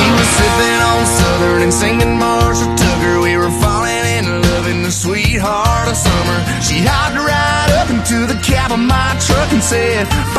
She was sipping on Southern and singing Marshall Tucker. We were falling in love in the sweetheart of summer. She hopped right up into the cab of my truck and said,